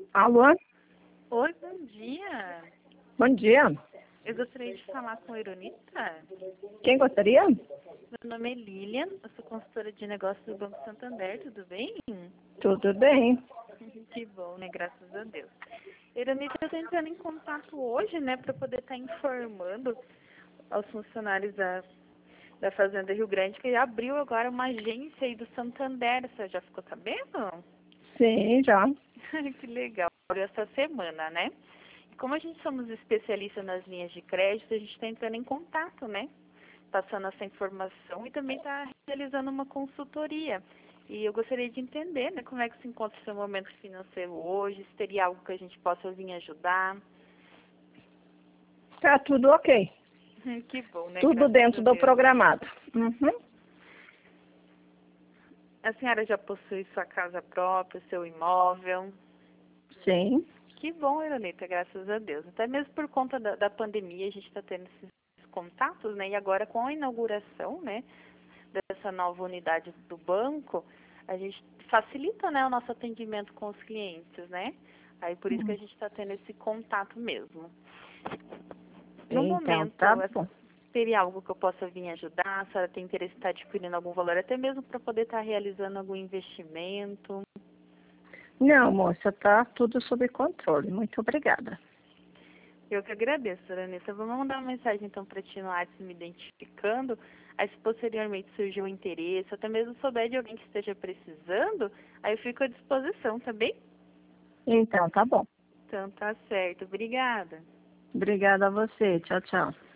Alô? Oi, bom dia. Bom dia. Eu gostaria de falar com a Ironita. Quem gostaria? Meu nome é Lilian, eu sou consultora de negócios do Banco Santander, tudo bem? Tudo bem. Que bom, né? Graças a Deus. Ironita, eu estou entrando em contato hoje, né, para poder estar informando aos funcionários da Fazenda Rio Grande que abriu agora uma agência aí do Santander. Você já ficou sabendo? Sim, já. Que legal. Abriu essa semana, né? E como a gente somos especialistas nas linhas de crédito, a gente está entrando em contato, né? Passando essa informação e também está realizando uma consultoria. E eu gostaria de entender, né, como é que se encontra o seu momento financeiro hoje, se teria algo que a gente possa vir ajudar. Tá tudo ok. Que bom, né? Tudo Graças dentro a do Deus. programado. Uhum. A senhora já possui sua casa própria, seu imóvel? Sim. Que bom, Ironita, graças a Deus. Até mesmo por conta da pandemia, a gente está tendo esses contatos, né? E agora com a inauguração, né, dessa nova unidade do banco, a gente facilita, né, o nosso atendimento com os clientes, né? Aí por isso que a gente está tendo esse contato mesmo. No Então, momento, tá bom. teria algo que eu possa vir ajudar? A senhora tem interesse em estar adquirindo algum valor, até mesmo para poder estar realizando algum investimento? Não, moça, tá tudo sob controle. Muito obrigada. Eu que agradeço, Vanessa. Vou mandar uma mensagem então para ti no WhatsApp me identificando. Aí se posteriormente surgir um interesse, até mesmo souber de alguém que esteja precisando, aí eu fico à disposição, tá bem? Então, tá bom. Então tá certo. Obrigada. Obrigada a você. Tchau, tchau.